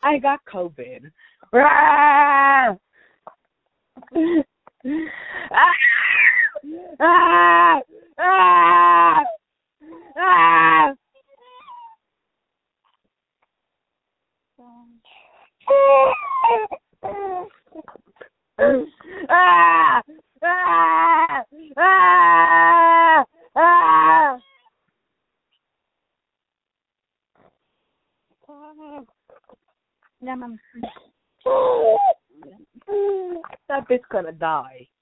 I got COVID. Ah! Ah! Ah! Ah! Ah! Ah! Ah! Ah! Yeah, man. That bitch gonna die.